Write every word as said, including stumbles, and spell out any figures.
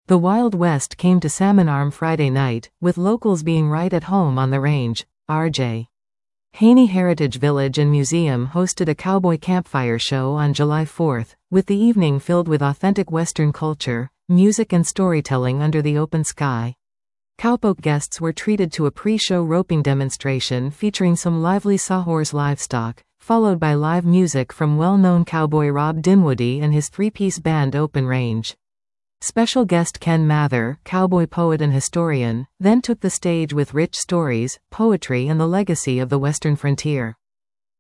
The Wild West came to Salmon Arm Friday night, with locals being right at home on the range. R J Haney Heritage Village and Museum hosted a cowboy campfire show on July fourth, with the evening filled with authentic Western culture, music and storytelling under the open sky. Cowpoke guests were treated to a pre-show roping demonstration featuring some lively sawhorse livestock, followed by live music from well-known cowboy Rob Dinwoodie and his three-piece band Open Range. Special guest Ken Mather, cowboy poet and historian, then took the stage with rich stories, poetry and the legacy of the Western frontier.